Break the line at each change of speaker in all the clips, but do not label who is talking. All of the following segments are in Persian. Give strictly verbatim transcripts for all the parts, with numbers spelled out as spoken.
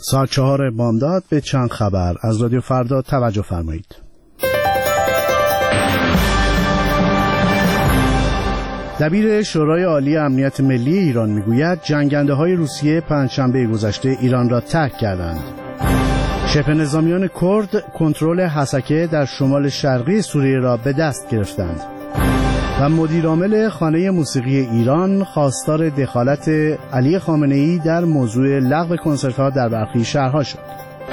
ساعت چهار بامداد به چند خبر از رادیو فردا توجه فرمایید. دبیر شورای عالی امنیت ملی ایران میگوید جنگنده های روسیه پنجشنبه گذشته ایران را ترک کردند. شبه نظامیان کرد کنترل حسکه در شمال شرقی سوریه را به دست گرفتند. و مدیرعامل خانه موسیقی ایران خواستار دخالت علی خامنه‌ای در موضوع لغو کنسرت‌ها در برخی شهرها شد.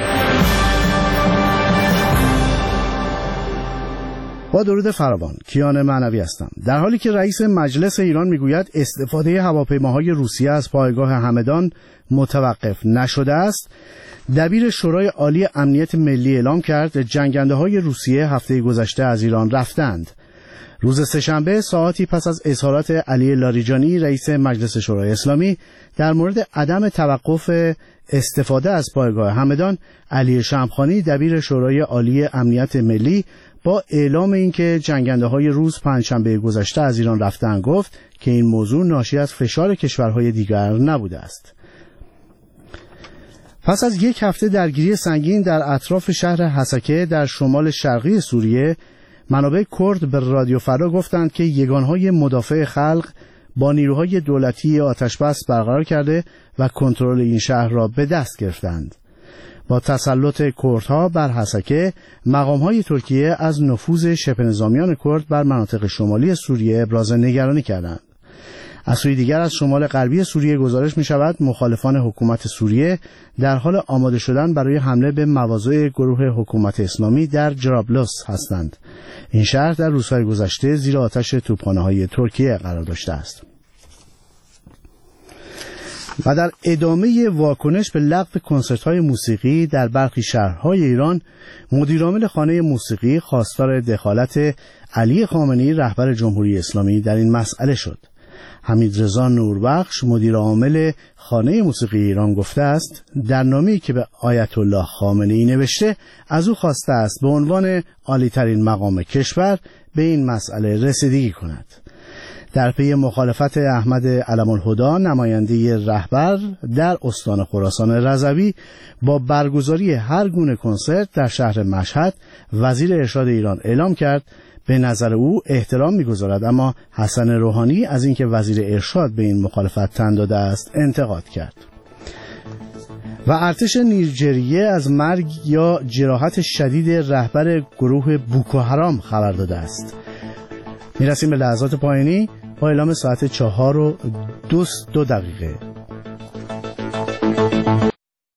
با درود فراوان، کیان معنوی هستم. در حالی که رئیس مجلس ایران میگوید استفاده هواپیماهای روسیه از پایگاه همدان متوقف نشده است، دبیر شورای عالی امنیت ملی اعلام کرد جنگنده‌های روسیه هفته گذشته از ایران رفتند. روز سه‌شنبه ساعاتی پس از اظهارات علی لاریجانی رئیس مجلس شورای اسلامی در مورد عدم توقف استفاده از پایگاه همدان، علی شمخانی دبیر شورای عالی امنیت ملی با اعلام اینکه جنگنده‌های روس پنجشنبه گذشته از ایران رفتند گفت که این موضوع ناشی از فشار کشورهای دیگر نبوده است. پس از یک هفته درگیری سنگین در اطراف شهر حسکه در شمال شرقی سوریه، منابع کرد به رادیو فردا گفتند که یگانهای مدافع خلق با نیروهای دولتی آتش‌بس برقرار کرده و کنترل این شهر را به دست گرفتند. با تسلط کردها بر حسکه، مقام‌های ترکیه از نفوذ شبه نظامیان کرد بر مناطق شمالی سوریه ابراز نگرانی کردند. از سوی دیگر از شمال غربی سوریه گزارش می شود مخالفان حکومت سوریه در حال آماده شدن برای حمله به مواضع گروه حکومت اسلامی در جرابلس هستند. این شهر در روزهای گذشته زیر آتش توپخانه‌های ترکیه قرار داشته است. و در ادامه واکنش به لغو کنسرت‌های موسیقی در برخی شهرهای ایران، مدیرعامل خانه موسیقی خواستار دخالت علی خامنه‌ای رهبر جمهوری اسلامی در این مسئله شد. حمیدرضا نوربخش مدیر عامل خانه موسیقی ایران گفته است در نامه‌ای که به آیت الله خامنه‌ای نوشته از او خواسته است به عنوان عالی‌ترین مقام کشور به این مسئله رسیدگی کند. در پی مخالفت احمد علم الهدی نماینده رهبر در استان خراسان رضوی با برگزاری هر گونه کنسرت در شهر مشهد، وزیر ارشاد ایران اعلام کرد به نظر او احترام می‌گذارد، اما حسن روحانی از اینکه وزیر ارشاد به این مخالفت تن داده است انتقاد کرد. و ارتش نیجریه از مرگ یا جراحت شدید رهبر گروه بوکو حرام خبر داده است. میرسیم به لحظات پایانی با اعلام ساعت چهار و دو دقیقه.